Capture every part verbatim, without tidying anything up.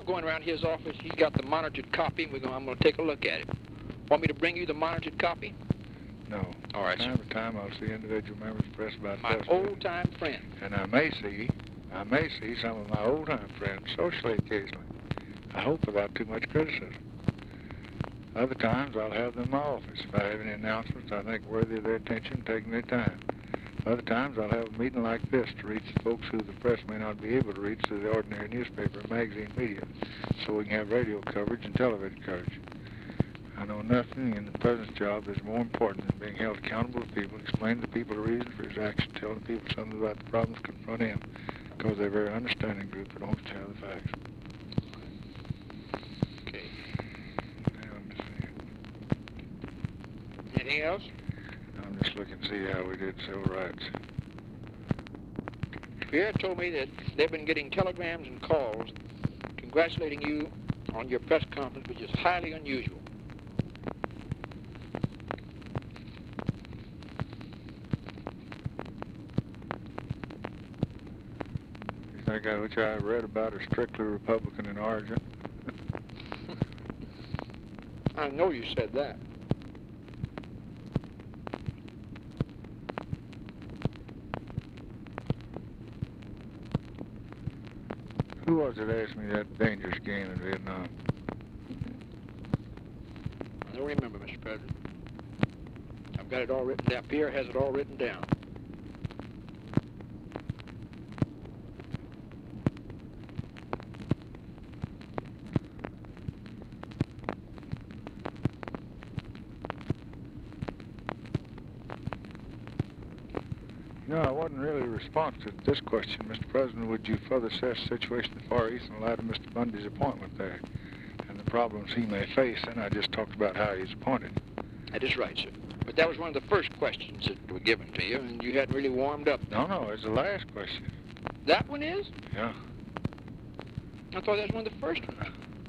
I'm going around his office. He's got the monitored copy, and we're going, I'm going to take a look at it. Want me to bring you the monitored copy? No. All right, Time sir. to time, I'll see individual members of the press about My this. old-time friend. And I may see, I may see some of my old-time friends socially occasionally. I hope without too much criticism. Other times, I'll have them in my office if I have any announcements I think worthy of their attention, taking their time. Other times, I'll have a meeting like this to reach the folks who the press may not be able to reach through the ordinary newspaper and magazine media, so we can have radio coverage and television coverage. I know nothing in the President's job is more important than being held accountable to people, explaining to people the reason for his action, telling people something about the problems confronting him, because they're a very understanding group that wants to have the facts. Okay. Now, I'm just saying. Anything else? I'm just looking to see how we did civil rights. Pierre told me that they've been getting telegrams and calls congratulating you on your press conference, which is highly unusual. You think I, which I read about are strictly Republican in origin? I know you said that. Who was it asked me that dangerous game in Vietnam? I don't remember, Mister President. I've got it all written down. Pierre has it all written down. No, I wasn't really responsive to this question, Mister President. Would you further assess the situation in the Far East in light of Mister Bundy's appointment there and the problems he may face? And I just talked about how he's appointed. That is right, sir. But that was one of the first questions that were given to you, and you hadn't really warmed up. No, no, it's the last question. That one is? Yeah. I thought that was one of the first ones.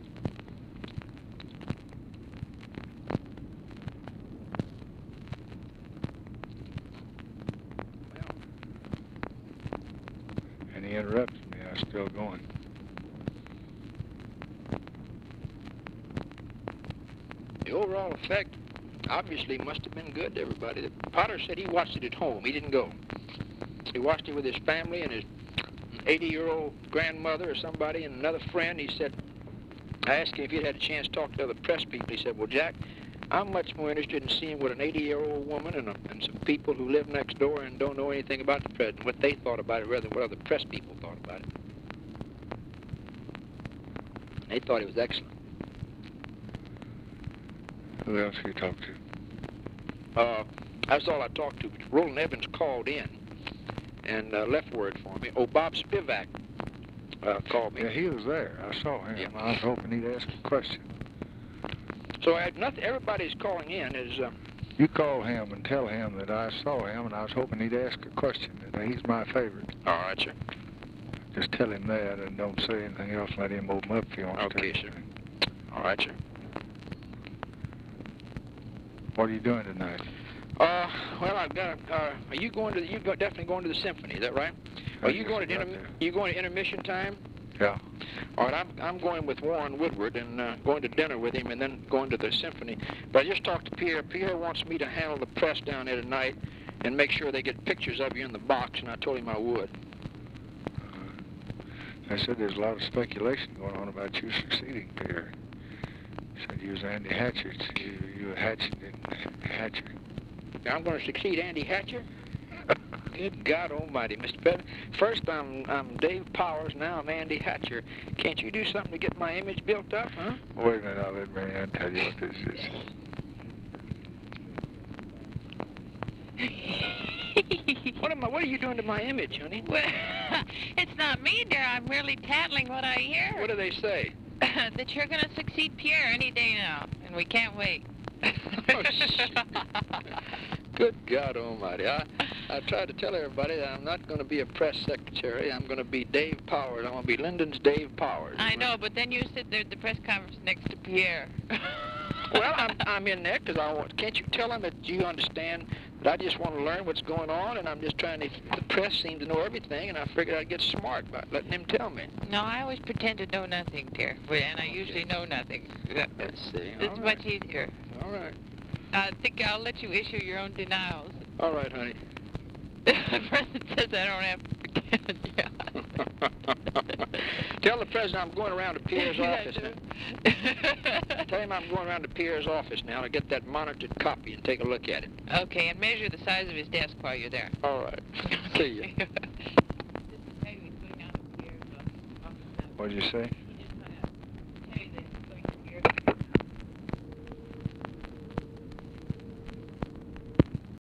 And he interrupted me. I was still going. The overall effect obviously must have been good to everybody. Potter said he watched it at home. He didn't go. He watched it with his family and his eighty-year-old grandmother or somebody and another friend. He said, I asked him if he'd had a chance to talk to other press people. He said, well, Jack, I'm much more interested in seeing what an eighty-year-old woman and, a, and some people who live next door and don't know anything about the president, what they thought about it rather than what other press people thought about it. They thought it was excellent. Who else have you talked to? Uh, that's all I talked to. Roland Evans called in and uh, left word for me. Oh, Bob Spivak uh, called me. Yeah, he was there. I saw him. Yeah. I was hoping he'd ask a question. So I, nothing, everybody's calling in is... Uh, You call him and tell him that I saw him and I was hoping he'd ask a question. That he's my favorite. all right, sir. Just tell him that and don't say anything else. Let him open up if he wants Okay, to. sir. All right, sir. What are you doing tonight? Uh, well, I've got. Uh, are you going to? The, you go, definitely going to the symphony? Is that right? Are you going to? Inter, you going to intermission time? Yeah. All right, I'm I'm going with Warren Woodward and uh, going to dinner with him and then going to the symphony. But I just talked to Pierre. Pierre wants me to handle the press down there tonight and make sure they get pictures of you in the box, and I told him I would. Uh, I said there's a lot of speculation going on about you succeeding Pierre. Said you was Andy Hatcher. You you were Hatcher and Hatcher. I'm going to succeed Andy Hatcher? Good God Almighty, Mister President. First I'm I'm Dave Powers, now I'm Andy Hatcher. Can't you do something to get my image built up, huh? Wait a minute, I'll let Mary Ann tell you what this is. What am I? What are you doing to my image, honey? Well, it's not me, dear. I'm merely tattling what I hear. What do they say? That you're going to succeed Pierre any day now, and we can't wait. Oh, shit. Good God Almighty. I, I tried to tell everybody that I'm not going to be a press secretary. I'm going to be Dave Powers. I'm going to be Lyndon's Dave Powers. I know, but then you sit there at the press conference next to Pierre. Well, I'm, I'm in there because I want, can't you tell them that you understand that I just want to learn what's going on, and I'm just trying to, the press seems to know everything, and I figured I'd get smart by letting them tell me. No, I always pretend to know nothing, Pierre, and I usually know nothing. Let's see. It's All much right. easier. All right. I think I'll let you issue your own denials. All right, honey. The president says I don't have to pretend. Yeah. Tell the president I'm going around to Pierre's office now. Tell him I'm going around to Pierre's office now to get that monitored copy and take a look at it. Okay, and measure the size of his desk while you're there. All right. See you. What'd you say?